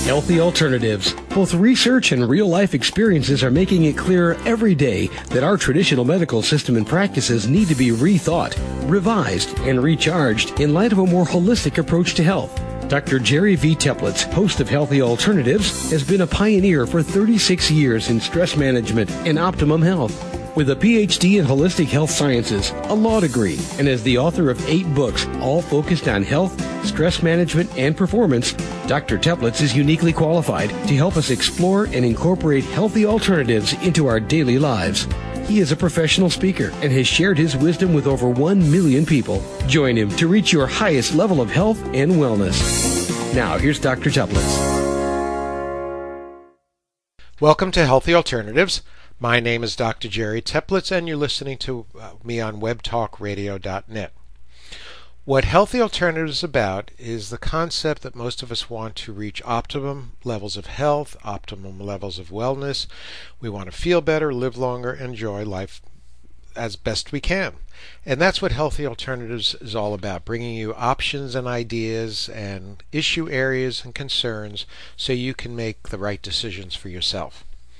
Healthy alternatives. Both research and real-life experiences are making it clearer every day that our traditional medical system and practices need to be rethought, revised, and recharged in light of a more holistic approach to health. Dr. Jerry V. Teplitz, host of Healthy Alternatives, has been a pioneer for 36 years in stress management and optimum health. With a PhD in holistic health sciences, a law degree, and as the author of 8 books, all focused on health, stress management, and performance, Dr. Teplitz is uniquely qualified to help us explore and incorporate healthy alternatives into our daily lives. He is a professional speaker and has shared his wisdom with over 1 million people. Join him to reach your highest level of health and wellness. Now, here's Dr. Teplitz. Welcome to Healthy Alternatives. My name is Dr. Jerry Teplitz, and you're listening to me on webtalkradio.net. What Healthy Alternatives is about is the concept that most of us want to reach optimum levels of health, optimum levels of wellness. We want to feel better, live longer, enjoy life as best we can. And that's what Healthy Alternatives is all about, bringing you options and ideas and issue areas and concerns so you can make the right decisions for yourself.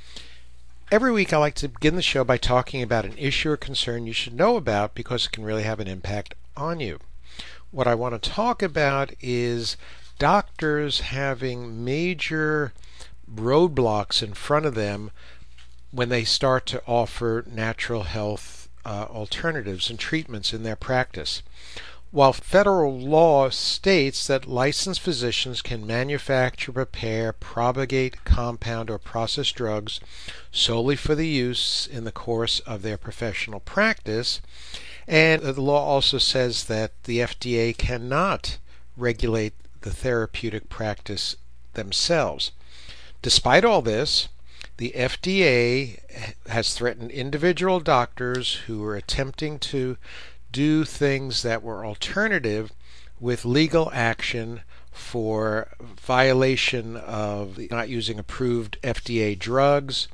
Every week I like to begin the show by talking about an issue or concern you should know about because it can really have an impact on you. What I want to talk about is doctors having major roadblocks in front of them when they start to offer natural health alternatives and treatments in their practice. While federal law states that licensed physicians can manufacture, prepare, propagate, compound, or process drugs solely for the use in the course of their professional practice, and the law also says that the FDA cannot regulate the therapeutic practice themselves. Despite all this, the FDA has threatened individual doctors who are attempting to do things that were alternative with legal action for violation of not using approved FDA drugs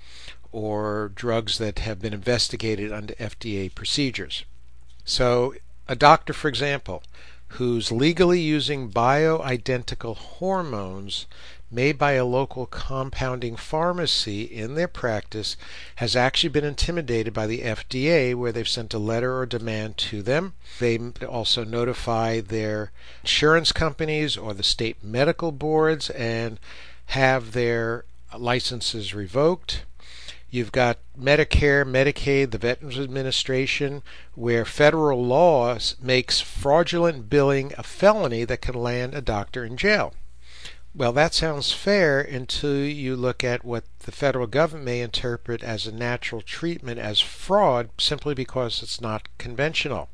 or drugs that have been investigated under FDA procedures. So a doctor, for example, who's legally using bioidentical hormones made by a local compounding pharmacy in their practice has actually been intimidated by the FDA, where they've sent a letter or demand to them. They also notify their insurance companies or the state medical boards and have their licenses revoked. You've got Medicare, Medicaid, the Veterans Administration, where federal law makes fraudulent billing a felony that can land a doctor in jail. Well, that sounds fair until you look at what the federal government may interpret as a natural treatment as fraud simply because it's not conventional.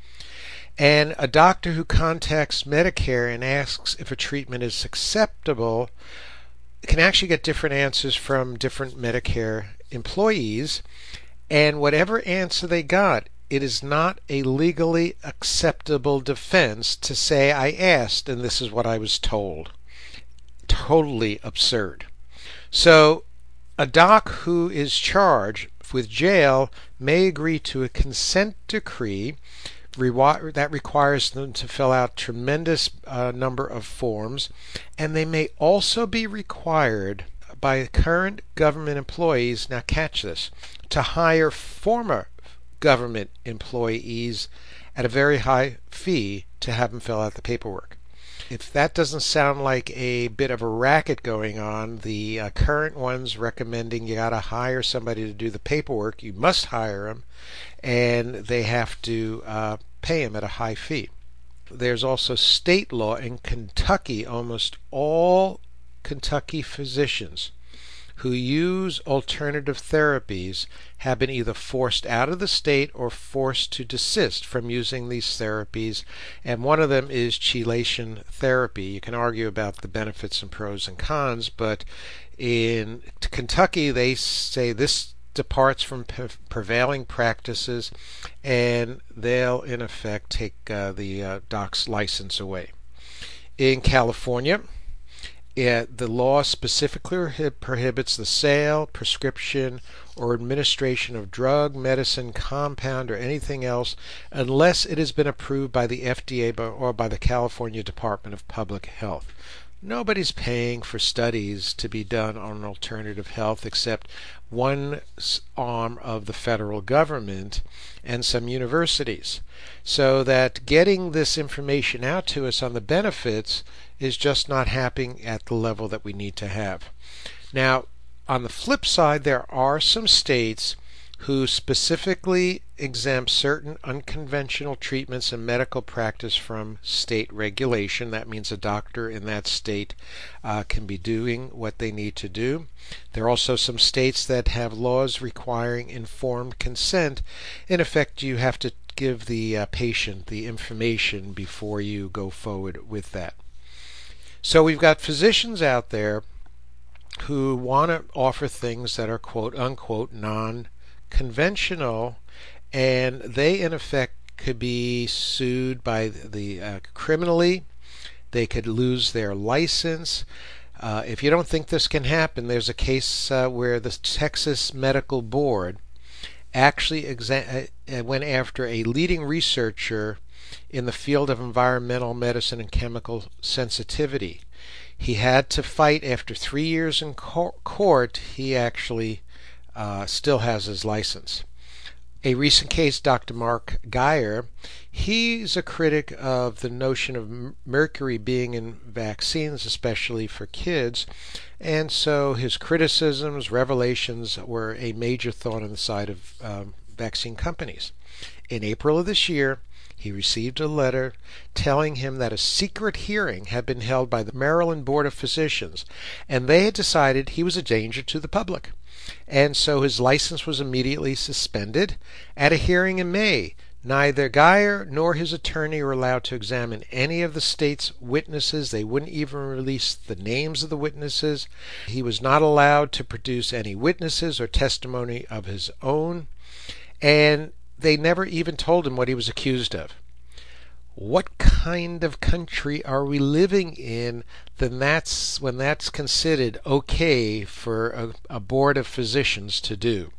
And a doctor who contacts Medicare and asks if a treatment is acceptable can actually get different answers from different Medicare employees, and whatever answer they got, it is not a legally acceptable defense to say, I asked and this is what I was told. Totally absurd. So a doc who is charged with jail may agree to a consent decree that requires them to fill out tremendous number of forms, and they may also be required by current government employees, now catch this, to hire former government employees at a very high fee to have them fill out the paperwork. If that doesn't sound like a bit of a racket going on, the current ones recommending you got to hire somebody to do the paperwork, you must hire them, and they have to pay them at a high fee. There's also state law in Kentucky. Almost all Kentucky physicians who use alternative therapies have been either forced out of the state or forced to desist from using these therapies, and one of them is chelation therapy. You can argue about the benefits and pros and cons, but in Kentucky they say this departs from prevailing practices, and they'll in effect take the doc's license away. In California, the law specifically prohibits the sale, prescription, or administration of drug, medicine, compound, or anything else unless it has been approved by the FDA or by the California Department of Public Health. nobody's paying for studies to be done on alternative health except one arm of the federal government and some universities. So that getting this information out to us on the benefits is just not happening at the level that we need to have. Now, on the flip side, there are some states who specifically exempt certain unconventional treatments and medical practice from state regulation. That means a doctor in that state can be doing what they need to do. There are also some states that have laws requiring informed consent. In effect, you have to give the patient the information before you go forward with that. So we've got physicians out there who want to offer things that are quote unquote non-conventional, and they in effect could be sued by the criminally. They could lose their license. If you don't think this can happen, there's a case where the Texas Medical Board actually went after a leading researcher in the field of environmental medicine and chemical sensitivity. He had to fight. After 3 years in court, he actually still has his license. A recent case, Dr. Mark Geyer, he's a critic of the notion of mercury being in vaccines, especially for kids, and so his criticisms, revelations were a major thorn in the side of vaccine companies. In April of this year, he received a letter telling him that a secret hearing had been held by the Maryland Board of Physicians, and they had decided he was a danger to the public. And so his license was immediately suspended. At a hearing in May, neither Geyer nor his attorney were allowed to examine any of the state's witnesses. They wouldn't even release the names of the witnesses. He was not allowed to produce any witnesses or testimony of his own. And they never even told him what he was accused of. What kind of country are we living in when that's considered okay for a board of physicians to do?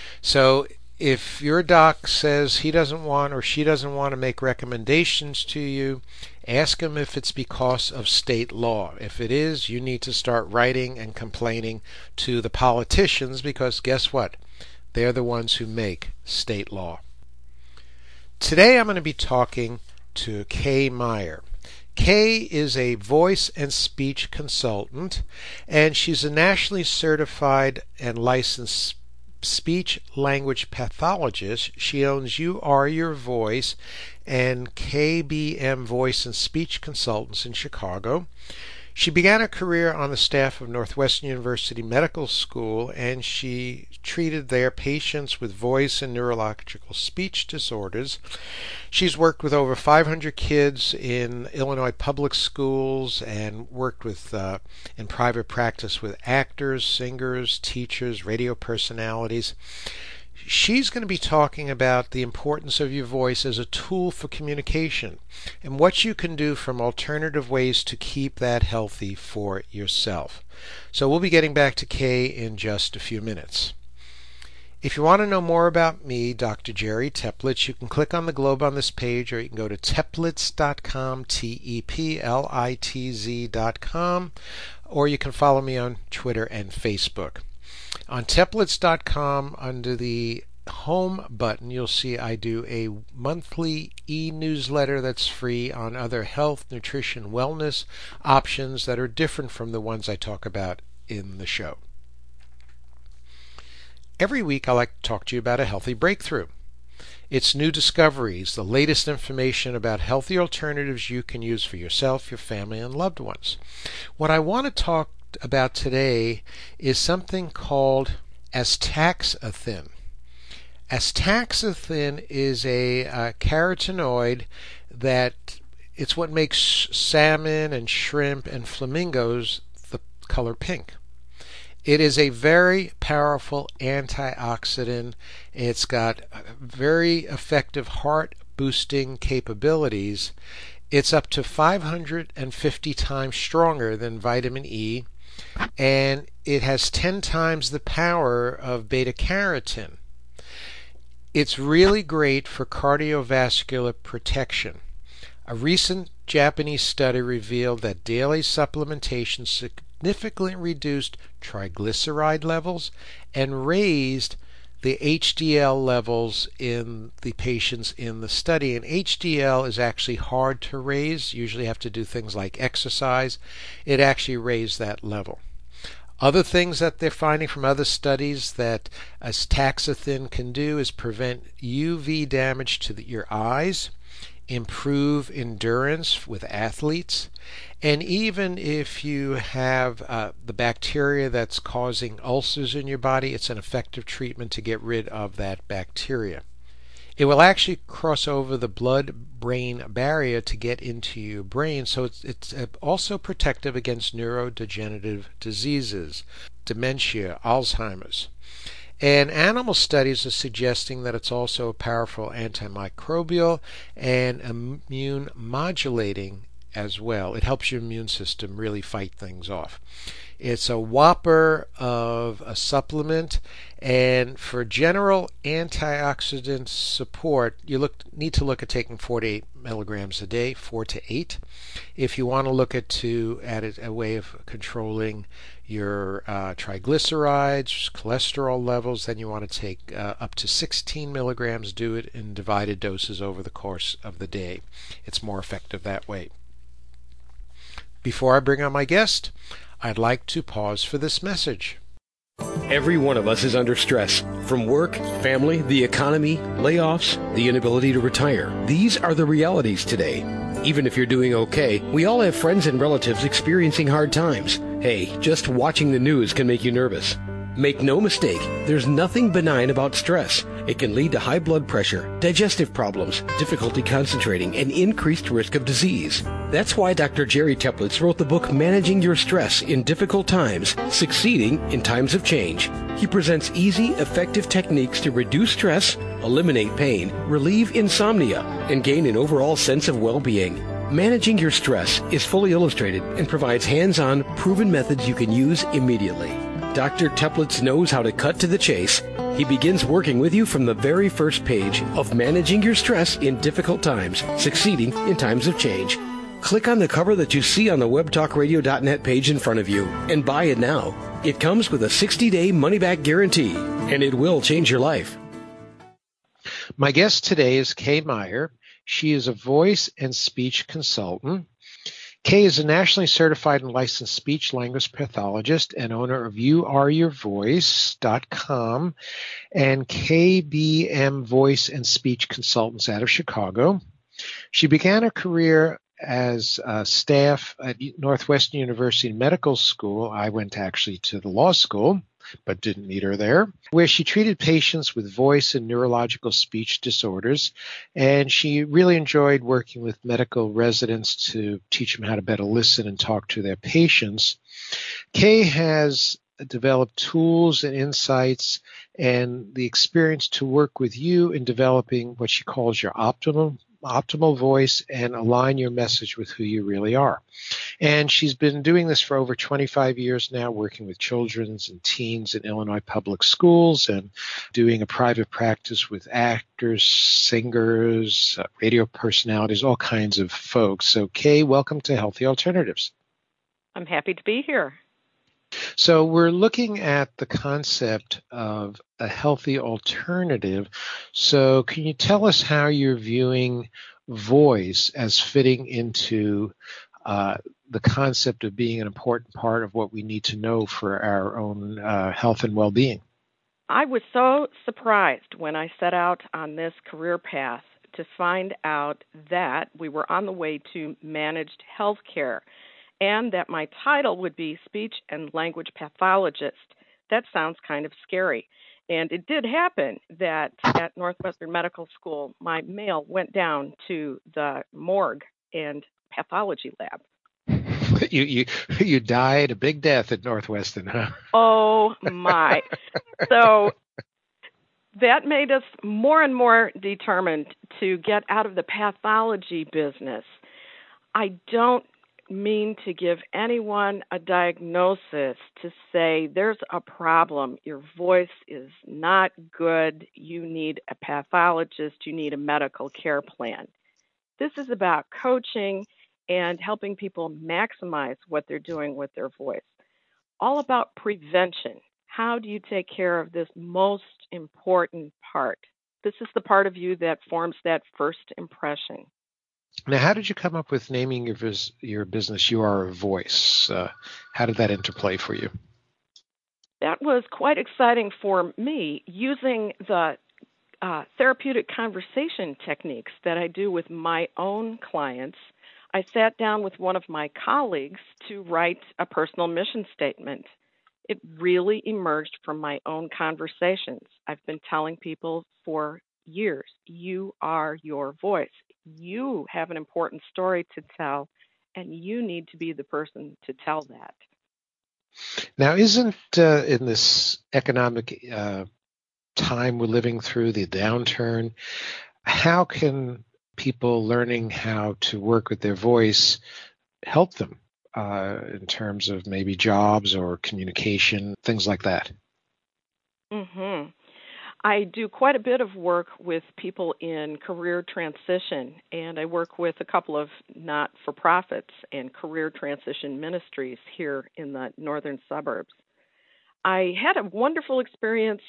So if your doc says he doesn't want or she doesn't want to make recommendations to you, ask him if it's because of state law. If it is, you need to start writing and complaining to the politicians, because guess what? They're the ones who make state law. Today I'm going to be talking to Kay Meyer. Kay is a voice and speech consultant, and she's a nationally certified and licensed speech language pathologist. She owns You Are Your Voice and KBM Voice and Speech Consultants in Chicago. She began her career on the staff of Northwestern University Medical School, and she treated their patients with voice and neurological speech disorders. She's worked with over 500 kids in Illinois public schools and worked with in private practice with actors, singers, teachers, radio personalities. She's going to be talking about the importance of your voice as a tool for communication and what you can do from alternative ways to keep that healthy for yourself. So we'll be getting back to Kay in just a few minutes. If you want to know more about me, Dr. Jerry Teplitz, you can click on the globe on this page, or you can go to teplitz.com, teplitz.com, or you can follow me on Twitter and Facebook. On teplitz.com, under the home button, you'll see I do a monthly e-newsletter that's free on other health, nutrition, wellness options that are different from the ones I talk about in the show. Every week I like to talk to you about a healthy breakthrough. It's new discoveries, the latest information about healthy alternatives you can use for yourself, your family, and loved ones. What I want to talk about today is something called astaxanthin. Astaxanthin is a carotenoid that it's what makes salmon and shrimp and flamingos the color pink. It is a very powerful antioxidant. It's got very effective heart boosting capabilities. It's up to 550 times stronger than vitamin E, and it has 10 times the power of beta-carotene. It's really great for cardiovascular protection. A recent Japanese study revealed that daily supplementation significantly reduced triglyceride levels and raised the HDL levels in the patients in the study. And HDL is actually hard to raise. You usually have to do things like exercise. It actually raised that level. Other things that they're finding from other studies that astaxanthin can do is prevent UV damage to your eyes, improve endurance with athletes, and even if you have the bacteria that's causing ulcers in your body, it's an effective treatment to get rid of that bacteria. It will actually cross over the blood-brain barrier to get into your brain, so it's also protective against neurodegenerative diseases, dementia, Alzheimer's. And animal studies are suggesting that it's also a powerful antimicrobial and immune modulating as well. It helps your immune system really fight things off. It's a whopper of a supplement, and for general antioxidant support, you need to look at taking 4 to 8 milligrams a day, 4 to 8. If you want to look at a way of controlling your triglycerides, cholesterol levels, then you want to take up to 16 milligrams. Do it in divided doses over the course of the day. It's more effective that way. Before I bring on my guest, I'd like to pause for this message. Every one of us is under stress. From work, family, the economy, layoffs, the inability to retire. These are the realities today. Even if you're doing okay, we all have friends and relatives experiencing hard times. Hey, just watching the news can make you nervous. Make no mistake, there's nothing benign about stress. It can lead to high blood pressure, digestive problems, difficulty concentrating, and increased risk of disease. That's why Dr. Jerry Teplitz wrote the book Managing Your Stress in Difficult Times, Succeeding in Times of Change. He presents easy, effective techniques to reduce stress, eliminate pain, relieve insomnia, and gain an overall sense of well-being. Managing Your Stress is fully illustrated and provides hands-on, proven methods you can use immediately. Dr. Teplitz knows how to cut to the chase. He begins working with you from the very first page of Managing Your Stress in Difficult Times, Succeeding in Times of Change. Click on the cover that you see on the webtalkradio.net page in front of you and buy it now. It comes with a 60-day money-back guarantee, and it will change your life. My guest today is Kay Meyer. She is a voice and speech consultant. Kay is a nationally certified and licensed speech-language pathologist and owner of youareyourvoice.com and KBM Voice and Speech Consultants out of Chicago. She began her career as staff at Northwestern University Medical School. I went actually to the law school, but didn't meet her there, where she treated patients with voice and neurological speech disorders. And she really enjoyed working with medical residents to teach them how to better listen and talk to their patients. Kay has developed tools and insights and the experience to work with you in developing what she calls your optimal voice and align your message with who you really are. And she's been doing this for over 25 years now, working with children's and teens in Illinois public schools and doing a private practice with actors, singers, radio personalities, all kinds of folks. So, Kay, welcome to Healthy Alternatives. I'm happy to be here. So we're looking at the concept of a healthy alternative. So can you tell us how you're viewing voice as fitting into the concept of being an important part of what we need to know for our own health and well-being? I was so surprised when I set out on this career path to find out that we were on the way to managed health care, and that my title would be speech and language pathologist. That sounds kind of scary. And it did happen that at Northwestern Medical School, my mail went down to the morgue and pathology lab. You died a big death at Northwestern, huh? Oh, my. So that made us more and more determined to get out of the pathology business. I don't mean to give anyone a diagnosis to say there's a problem, your voice is not good, you need a pathologist, you need a medical care plan. This is about coaching and helping people maximize what they're doing with their voice. All about prevention. How do you take care of this most important part? This is the part of you that forms that first impression. Now, how did you come up with naming your business You Are a Voice? How did that interplay for you? That was quite exciting for me, using the therapeutic conversation techniques that I do with my own clients. I sat down with one of my colleagues to write a personal mission statement. It really emerged from my own conversations. I've been telling people for years, you are your voice. You have an important story to tell, and you need to be the person to tell that. Now, isn't in this economic time we're living through, the downturn, how can people learning how to work with their voice help them in terms of maybe jobs or communication, things like that? Mm-hmm. I do quite a bit of work with people in career transition, and I work with a couple of not-for-profits and career transition ministries here in the northern suburbs. I had a wonderful experience,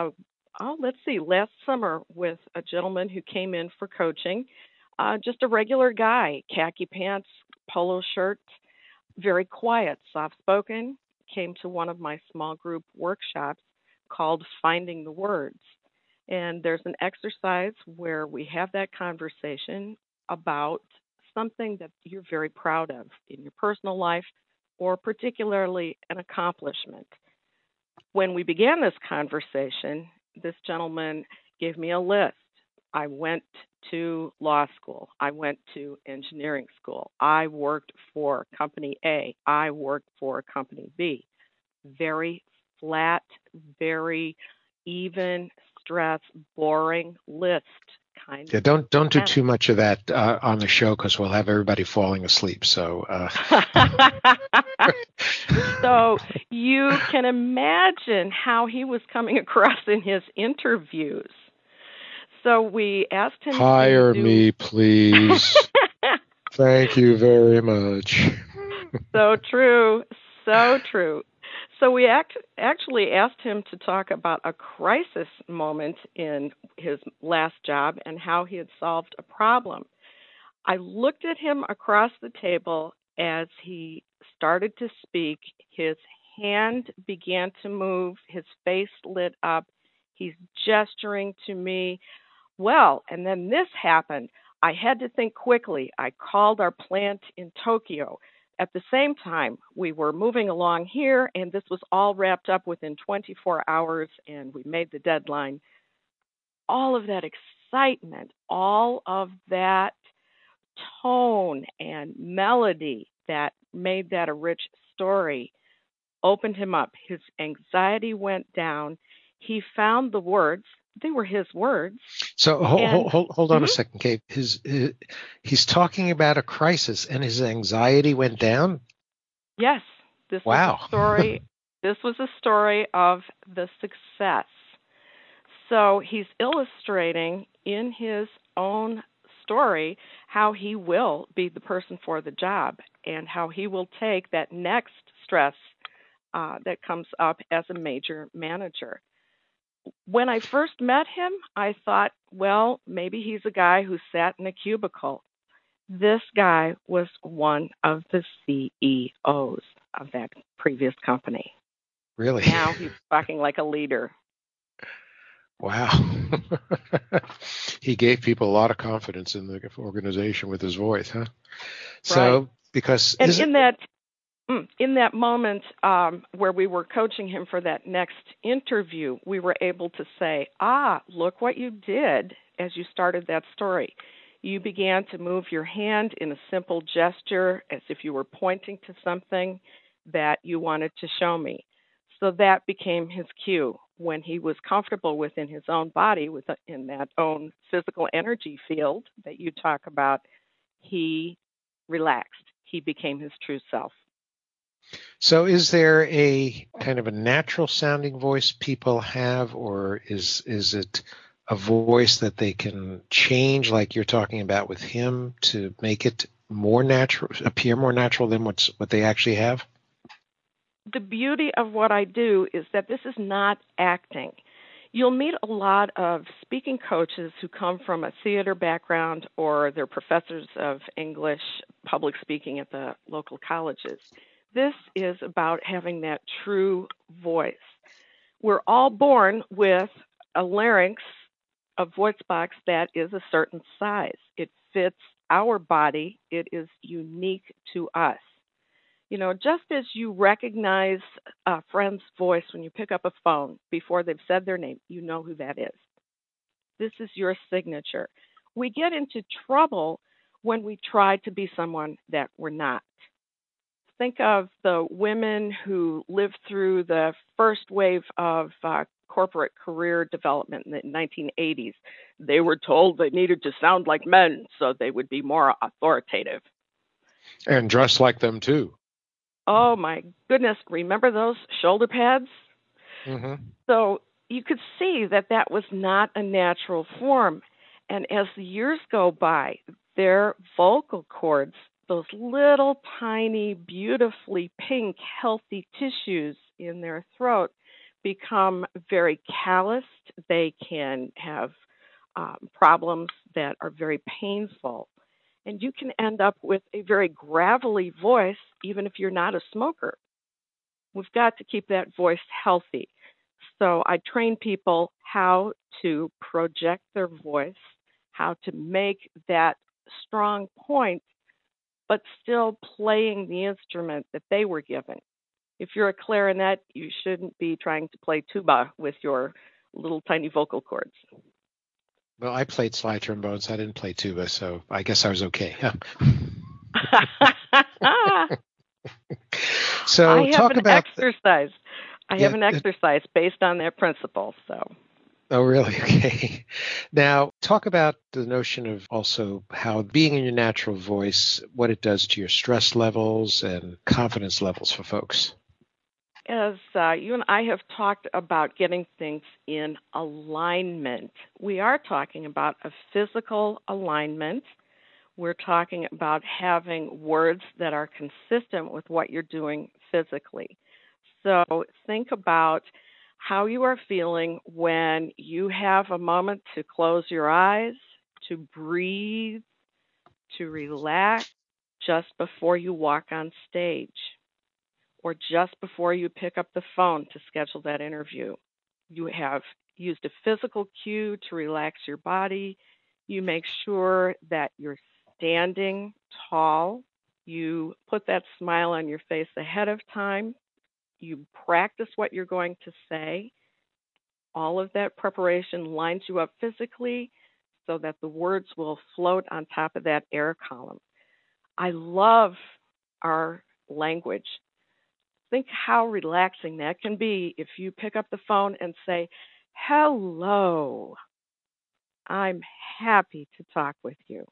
last summer with a gentleman who came in for coaching, just a regular guy, khaki pants, polo shirt, very quiet, soft-spoken, came to one of my small group workshops called Finding the Words. And there's an exercise where we have that conversation about something that you're very proud of in your personal life, or particularly an accomplishment. When we began this conversation, this gentleman gave me a list. I went to law school. I went to engineering school. I worked for company A. I worked for company B. Very flat, very even, stress, boring list. Yeah, don't do too much of that on the show, because we'll have everybody falling asleep. So, so you can imagine how he was coming across in his interviews. So we asked him, hire me, please. Thank you very much. So true, so true. So we actually asked him to talk about a crisis moment in his last job and how he had solved a problem. I looked at him across the table as he started to speak. His hand began to move. His face lit up. He's gesturing to me. Well, and then this happened. I had to think quickly. I called our plant in Tokyo. At the same time, we were moving along here, and this was all wrapped up within 24 hours, and we made the deadline. All of that excitement, all of that tone and melody that made that a rich story opened him up. His anxiety went down. He found the words. They were his words. So hold on a second, Kate. He's talking about a crisis, and his anxiety went down? Yes. This wow. was a story. This was a story of the success. So he's illustrating in his own story how he will be the person for the job and how he will take that next stress that comes up as a major manager. When I first met him, I thought, well, maybe he's a guy who sat in a cubicle. This guy was one of the CEOs of that previous company. Really? Now he's talking like a leader. Wow. He gave people a lot of confidence in the organization with his voice, huh? So, right. Because... And in that moment where we were coaching him for that next interview, we were able to say, look what you did as you started that story. You began to move your hand in a simple gesture as if you were pointing to something that you wanted to show me. So that became his cue. When he was comfortable within his own body, in that own physical energy field that you talk about, he relaxed. He became his true self. So is there a kind of a natural sounding voice people have, or is it a voice that they can change, like you're talking about with him, to make it more natural, appear more natural than what they actually have? The beauty of what I do is that this is not acting. You'll meet a lot of speaking coaches who come from a theater background or they're professors of English public speaking at the local colleges. This is about having that true voice. We're all born with a larynx, a voice box that is a certain size. It fits our body. It is unique to us. You know, just as you recognize a friend's voice when you pick up a phone before they've said their name, you know who that is. This is your signature. We get into trouble when we try to be someone that we're not. Think of the women who lived through the first wave of corporate career development in the 1980s. They were told they needed to sound like men so they would be more authoritative. And dress like them, too. Oh, my goodness. Remember those shoulder pads? Mm-hmm. So you could see that that was not a natural form. And as the years go by, their vocal cords, those little tiny, beautifully pink, healthy tissues in their throat, become very calloused. They can have problems that are very painful. And you can end up with a very gravelly voice, even if you're not a smoker. We've got to keep that voice healthy. So I train people how to project their voice, how to make that strong point, but still playing the instrument that they were given. If you're a clarinet, you shouldn't be trying to play tuba with your little tiny vocal cords. Well, I played slide trombones. I didn't play tuba, so I guess I was okay. So I have an exercise. I have an exercise based on that principle. So. Oh, really? Okay. Now, talk about the notion of also how being in your natural voice, what it does to your stress levels and confidence levels for folks. As you and I have talked about getting things in alignment, we are talking about a physical alignment. We're talking about having words that are consistent with what you're doing physically. So think about how you are feeling when you have a moment to close your eyes, to breathe, to relax just before you walk on stage, or just before you pick up the phone to schedule that interview. You have used a physical cue to relax your body. You make sure that you're standing tall. You put that smile on your face ahead of time. You practice what you're going to say. All of that preparation lines you up physically so that the words will float on top of that air column. I love our language. Think how relaxing that can be if you pick up the phone and say, "Hello, I'm happy to talk with you."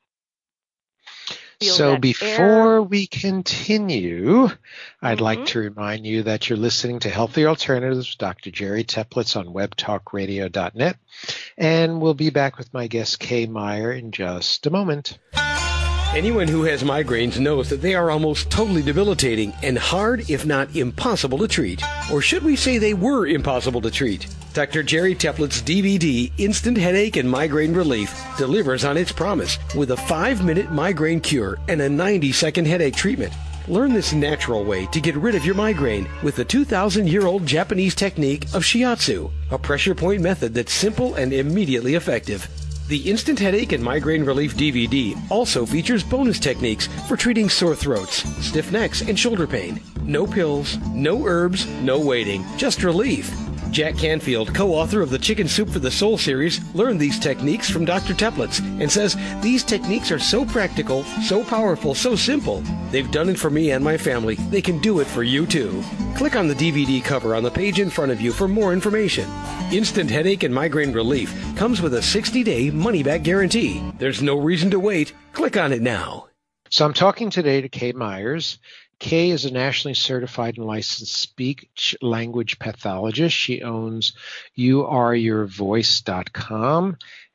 So before we continue, I'd like to remind you that you're listening to Healthy Alternatives with Dr. Jerry Teplitz on webtalkradio.net. And we'll be back with my guest, Kay Meyer, in just a moment. Anyone who has migraines knows that they are almost totally debilitating and hard, if not impossible, to treat. Or should we say they were impossible to treat? Dr. Jerry Teplitz's DVD, Instant Headache and Migraine Relief, delivers on its promise with a 5-minute migraine cure and a 90-second headache treatment. Learn this natural way to get rid of your migraine with the 2,000-year-old Japanese technique of shiatsu, a pressure point method that's simple and immediately effective. The Instant Headache and Migraine Relief DVD also features bonus techniques for treating sore throats, stiff necks, and shoulder pain. No pills, no herbs, no waiting, just relief. Jack Canfield, co-author of the Chicken Soup for the Soul series, learned these techniques from Dr. Teplitz and says these techniques are so practical, so powerful, so simple. They've done it for me and my family. They can do it for you too. Click on the DVD cover on the page in front of you for more information. Instant Headache and Migraine Relief comes with a 60-day money-back guarantee. There's no reason to wait. Click on it now. So I'm talking today to Kay Myers. Kay is a nationally certified and licensed speech language pathologist. She owns youareyourvoice.com,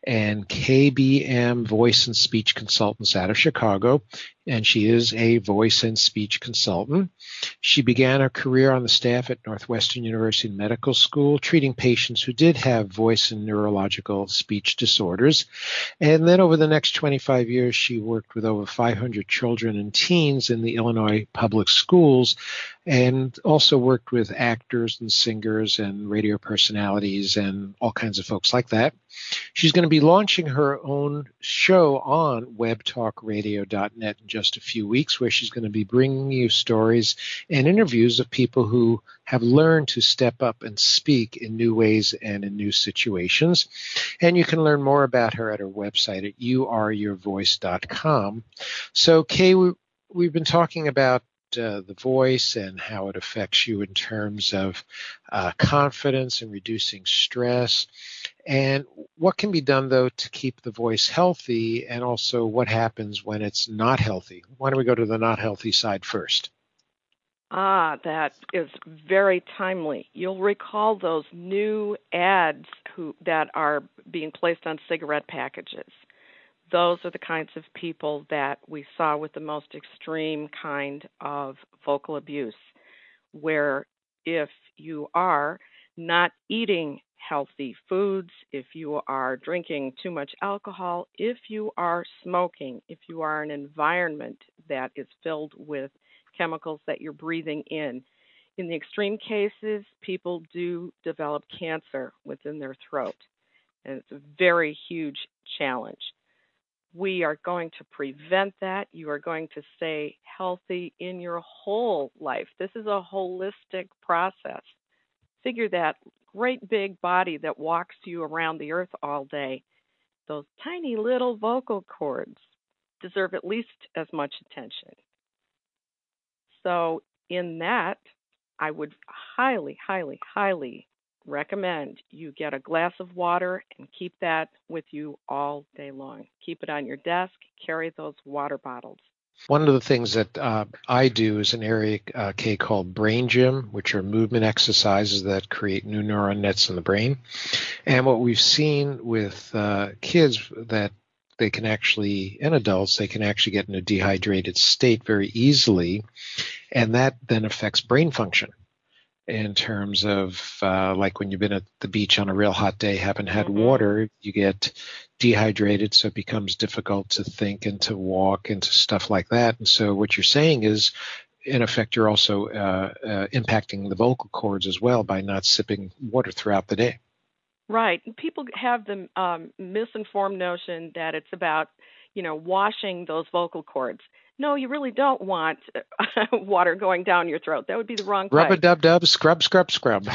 and KBM Voice and Speech Consultants out of Chicago, and she is a voice and speech consultant. She began her career on the staff at Northwestern University Medical School, treating patients who did have voice and neurological speech disorders. And then over the next 25 years, she worked with over 500 children and teens in the Illinois public schools, and also worked with actors and singers and radio personalities and all kinds of folks like that. She's going to be launching her own show on webtalkradio.net in just a few weeks, where she's going to be bringing you stories and interviews of people who have learned to step up and speak in new ways and in new situations. And you can learn more about her at her website at youareyourvoice.com. So, Kay, we've been talking about the voice and how it affects you in terms of confidence and reducing stress, and what can be done, though, to keep the voice healthy, and also what happens when it's not healthy. Why don't we go to the not healthy side first? That is very timely. You'll recall those new ads that are being placed on cigarette packages. Those are the kinds of people that we saw with the most extreme kind of vocal abuse, where if you are not eating healthy foods, if you are drinking too much alcohol, if you are smoking, if you are in an environment that is filled with chemicals that you're breathing in the extreme cases, people do develop cancer within their throat, and it's a very huge challenge. We are going to prevent that. You are going to stay healthy in your whole life. This is a holistic process. Figure that great big body that walks you around the earth all day. Those tiny little vocal cords deserve at least as much attention. So in that, I would highly, highly, highly recommend you get a glass of water and keep that with you all day long. Keep it on your desk. Carry those water bottles. One of the things that I do is an area, Kay, called Brain Gym, which are movement exercises that create new neuron nets in the brain. And what we've seen with kids that they can actually, and adults, they can actually get in a dehydrated state very easily, and that then affects brain function. In terms of like when you've been at the beach on a real hot day, haven't had water, you get dehydrated, so it becomes difficult to think and to walk and to stuff like that. And so what you're saying is, in effect, you're also impacting the vocal cords as well by not sipping water throughout the day. Right. People have the misinformed notion that it's about, washing those vocal cords. No, you really don't want water going down your throat. That would be the wrong pipe. Rub-a-dub-dub, scrub, scrub, scrub.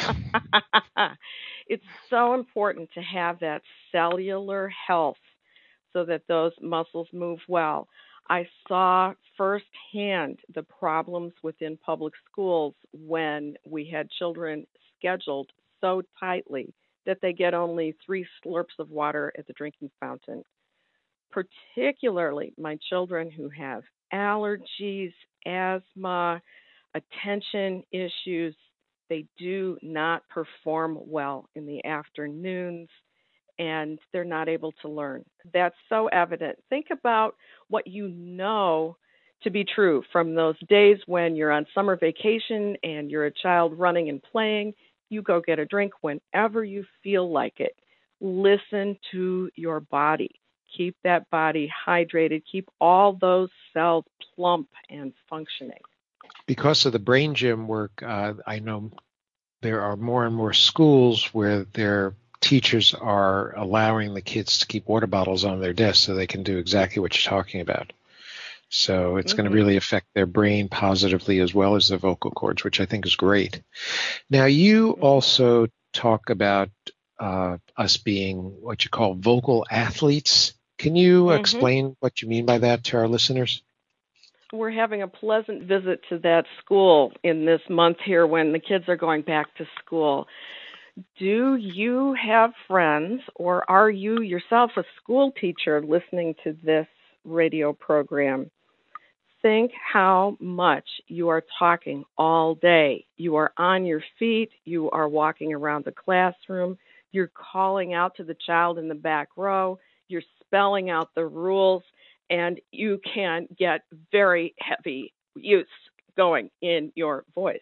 It's so important to have that cellular health so that those muscles move well. I saw firsthand the problems within public schools when we had children scheduled so tightly that they get only 3 slurps of water at the drinking fountain. Particularly my children who have allergies, asthma, attention issues, they do not perform well in the afternoons, and they're not able to learn. That's so evident. Think about what you know to be true from those days when you're on summer vacation and you're a child running and playing. You go get a drink whenever you feel like it. Listen to your body. Keep that body hydrated. Keep all those cells plump and functioning. Because of the Brain Gym work, I know there are more and more schools where their teachers are allowing the kids to keep water bottles on their desk so they can do exactly what you're talking about. So it's going to really affect their brain positively as well as their vocal cords, which I think is great. Now, you also talk about us being what you call vocal athletes. Can you explain what you mean by that to our listeners? We're having a pleasant visit to that school in this month here when the kids are going back to school. Do you have friends, or are you yourself a school teacher listening to this radio program? Think how much you are talking all day. You are on your feet. You are walking around the classroom. You're calling out to the child in the back row. You're spelling out the rules, and you can get very heavy use going in your voice.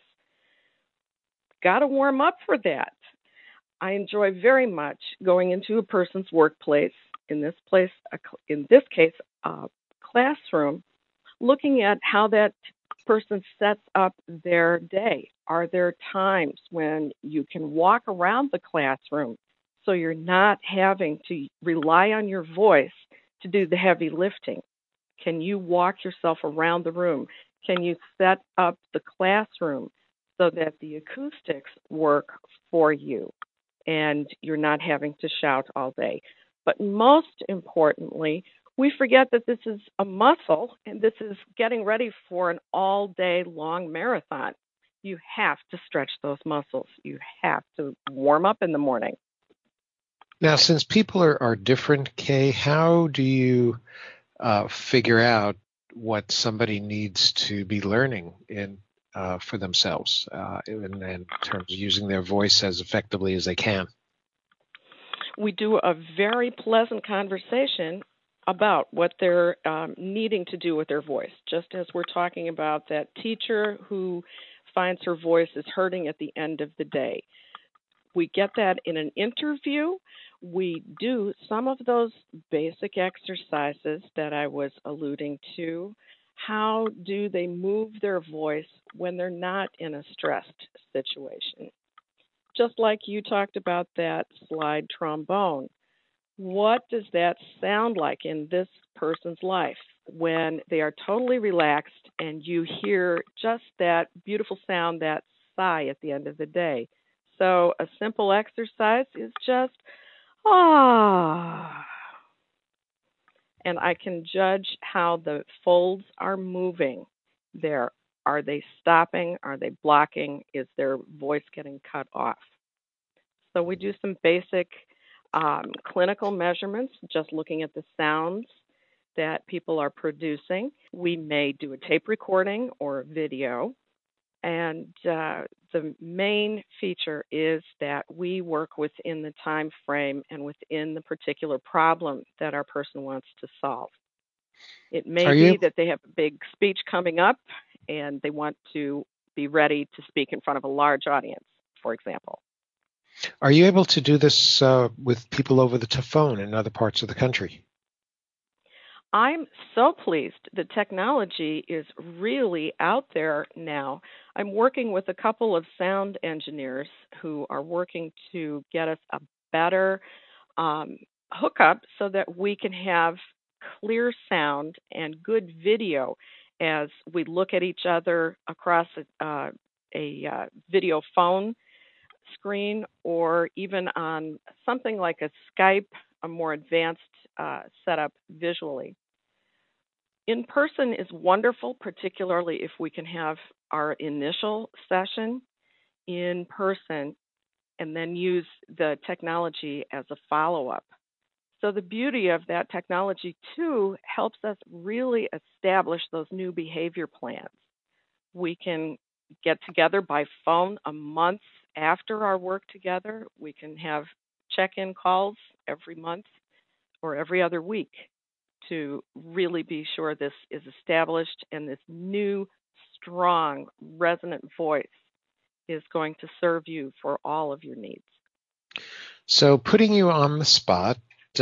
Got to warm up for that. I enjoy very much going into a person's workplace, in this case, a classroom, looking at how that person sets up their day. Are there times when you can walk around the classroom so you're not having to rely on your voice to do the heavy lifting? Can you walk yourself around the room? Can you set up the classroom so that the acoustics work for you and you're not having to shout all day? But most importantly, we forget that this is a muscle and this is getting ready for an all-day long marathon. You have to stretch those muscles. You have to warm up in the morning. Now, since people are different, Kay, how do you figure out what somebody needs to be learning for themselves in terms of using their voice as effectively as they can? We do a very pleasant conversation about what they're needing to do with their voice, just as we're talking about that teacher who finds her voice is hurting at the end of the day. We get that in an interview. We do some of those basic exercises that I was alluding to. How do they move their voice when they're not in a stressed situation? Just like you talked about that slide trombone. What does that sound like in this person's life when they are totally relaxed and you hear just that beautiful sound, that sigh at the end of the day? So a simple exercise is just, ah. And I can judge how the folds are moving there. Are they stopping? Are they blocking? Is their voice getting cut off? So we do some basic clinical measurements, just looking at the sounds that people are producing. We may do a tape recording or video. And the main feature is that we work within the time frame and within the particular problem that our person wants to solve. It may be that they have a big speech coming up and they want to be ready to speak in front of a large audience, for example. Are you able to do this with people over the phone in other parts of the country? I'm so pleased. The technology is really out there now. I'm working with a couple of sound engineers who are working to get us a better hookup so that we can have clear sound and good video as we look at each other across a video phone screen or even on something like a Skype, a more advanced setup visually. In person is wonderful, particularly if we can have our initial session in person and then use the technology as a follow-up. So the beauty of that technology, too, helps us really establish those new behavior plans. We can get together by phone a month after our work together. We can have check-in calls every month or every other week to really be sure this is established and this new, strong, resonant voice is going to serve you for all of your needs. So putting you on the spot,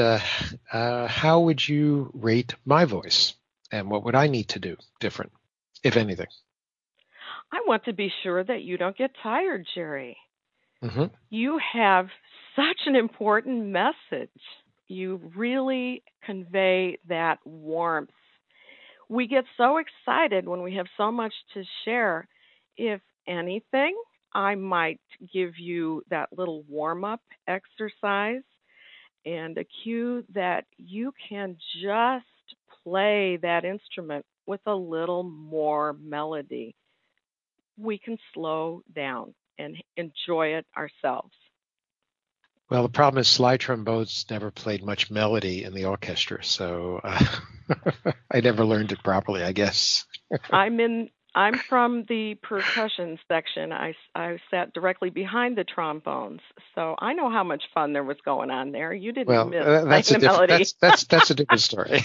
how would you rate my voice? And what would I need to do different, if anything? I want to be sure that you don't get tired, Jerry. Mm-hmm. You have such an important message. You really convey that warmth. We get so excited when we have so much to share. If anything, I might give you that little warm-up exercise and a cue that you can just play that instrument with a little more melody. We can slow down and enjoy it ourselves. Well, the problem is slide trombones never played much melody in the orchestra, so I never learned it properly, I guess. I'm in I'm from the percussion section. I sat directly behind the trombones, so I know how much fun there was going on there. You didn't miss that's a melody. That's a different story.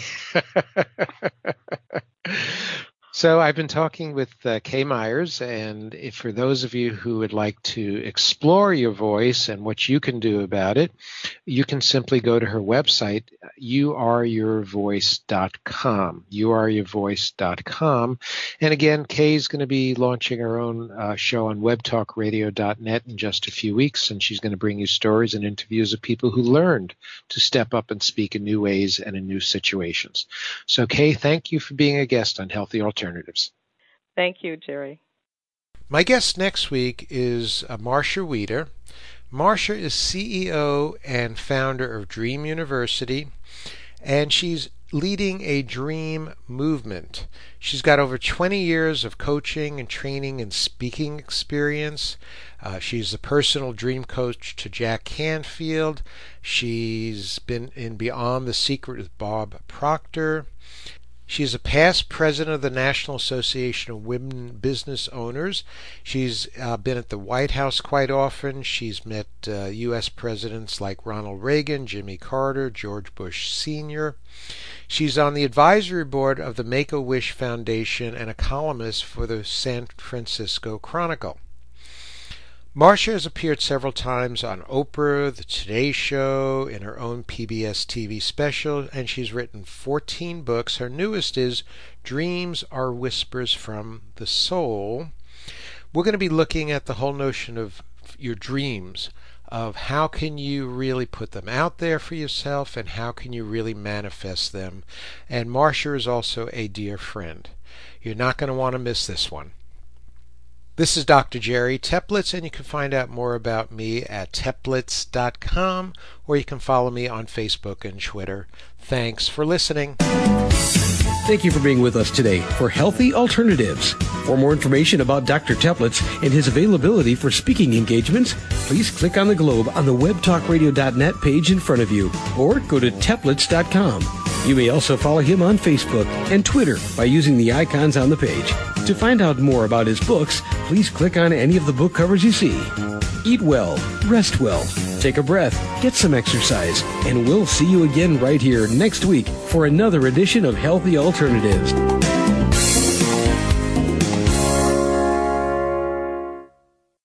So I've been talking with Kay Myers, and for those of you who would like to explore your voice and what you can do about it, you can simply go to her website, youareyourvoice.com, youareyourvoice.com. And again, Kay's going to be launching her own show on webtalkradio.net in just a few weeks, and she's going to bring you stories and interviews of people who learned to step up and speak in new ways and in new situations. So Kay, thank you for being a guest on Healthy Alternatives. Thank you, Jerry. My guest next week is Marcia Wieder. Marcia is CEO and founder of Dream University, and she's leading a dream movement. She's got over 20 years of coaching and training and speaking experience. She's the personal dream coach to Jack Canfield. She's been in Beyond the Secret with Bob Proctor. She's a past president of the National Association of Women Business Owners. She's been at the White House quite often. She's met U.S. presidents like Ronald Reagan, Jimmy Carter, George Bush Sr. She's on the advisory board of the Make-A-Wish Foundation and a columnist for the San Francisco Chronicle. Marcia has appeared several times on Oprah, The Today Show, in her own PBS TV special, and she's written 14 books. Her newest is Dreams Are Whispers from the Soul. We're going to be looking at the whole notion of your dreams, of how can you really put them out there for yourself and how can you really manifest them. And Marcia is also a dear friend. You're not going to want to miss this one. This is Dr. Jerry Teplitz, and you can find out more about me at teplitz.com, or you can follow me on Facebook and Twitter. Thanks for listening. Thank you for being with us today for Healthy Alternatives. For more information about Dr. Teplitz and his availability for speaking engagements, please click on the globe on the webtalkradio.net page in front of you, or go to teplitz.com. You may also follow him on Facebook and Twitter by using the icons on the page. To find out more about his books, please click on any of the book covers you see. Eat well, rest well, take a breath, get some exercise, and we'll see you again right here next week for another edition of Healthy Alternatives.